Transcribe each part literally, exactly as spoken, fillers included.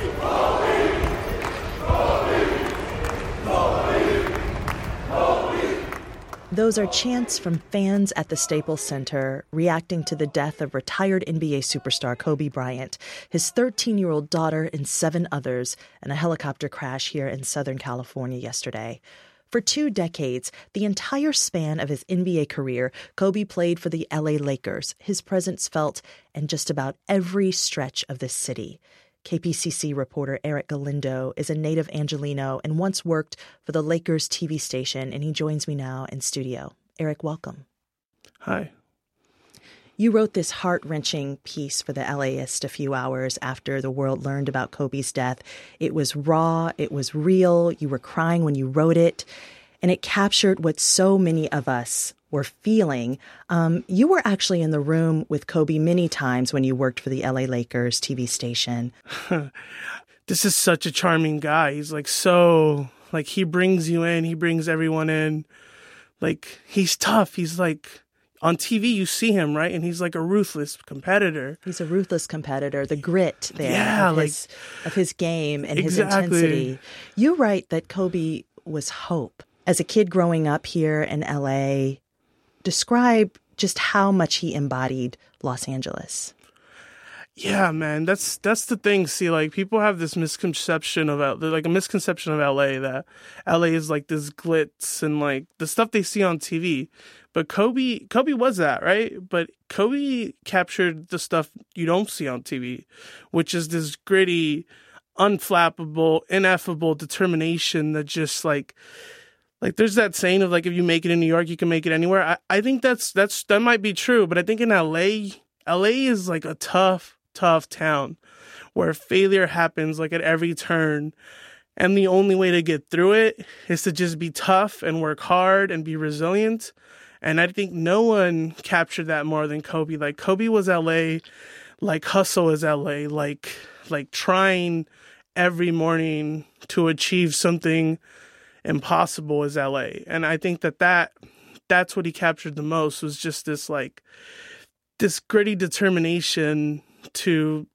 Those are chants from fans at the Staples Center reacting to the death of retired N B A superstar Kobe Bryant, his thirteen-year-old daughter, and seven others in a helicopter crash here in Southern California yesterday. For two decades, the entire span of his N B A career, Kobe played for the L A Lakers, his presence felt in just about every stretch of this city. K P C C reporter Eric Galindo is a native Angelino and once worked for the Lakers T V station, and he joins me now in studio. Eric, welcome. Hi. You wrote this heart-wrenching piece for the LAist a few hours after the world learned about Kobe's death. It was raw, it was real, you were crying when you wrote it, and it captured what so many of us were feeling. Um, you were actually in the room with Kobe many times when you worked for the L A Lakers T V station. This is such a charming guy. He's like so, like he brings you in, he brings everyone in. Like he's tough. He's like, on T V you see him, right? And he's like a ruthless competitor. He's a ruthless competitor, the grit there yeah, of, like, his, of his game and exactly. his intensity. You write that Kobe was hope. As a kid growing up here in L A, describe just how much he embodied Los Angeles. Yeah, man, that's that's the thing. See, like people have this misconception of L- like a misconception of L A that L A is like this glitz and like the stuff they see on T V. But Kobe, Kobe was that, right? But Kobe captured the stuff you don't see on T V, which is this gritty, unflappable, ineffable determination that just like. Like there's that saying of like if you make it in New York, you can make it anywhere. I, I think that's that's that might be true, but I think in L A, L A is like a tough, tough town where failure happens like at every turn. And the only way to get through it is to just be tough and work hard and be resilient. And I think no one captured that more than Kobe. Like Kobe was L A, like hustle is L A, like like trying every morning to achieve something impossible is L A. And I think that, that that's what he captured the most was just this like this gritty determination to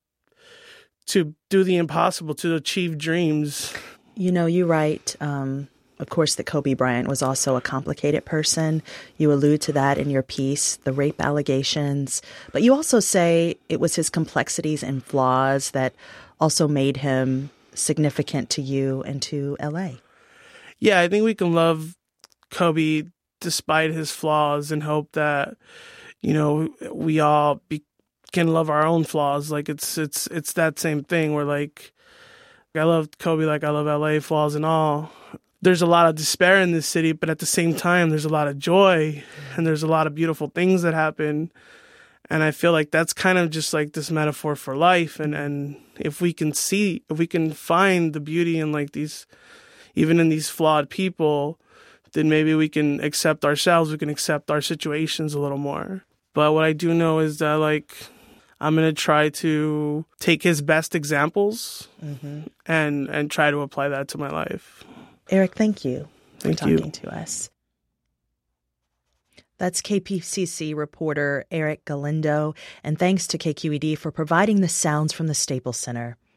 to do the impossible, to achieve dreams. You know, you write, um, of course, that Kobe Bryant was also a complicated person. You allude to that in your piece, the rape allegations. But you also say it was his complexities and flaws that also made him significant to you and to L A. Yeah, I think we can love Kobe despite his flaws and hope that, you know, we all be, can love our own flaws. Like it's it's it's that same thing where like I love Kobe like I love L A, flaws and all. There's a lot of despair in this city, but at the same time, there's a lot of joy and there's a lot of beautiful things that happen. And I feel like that's kind of just like this metaphor for life. And, and if we can see, if we can find the beauty in like these, even in these flawed people, then maybe we can accept ourselves, we can accept our situations a little more. But what I do know is that like, I'm going to try to take his best examples mm-hmm. and, and try to apply that to my life. Eric, thank you for thank talking you. to us. That's K P C C reporter Eric Galindo, and thanks to K Q E D for providing the sounds from the Staples Center.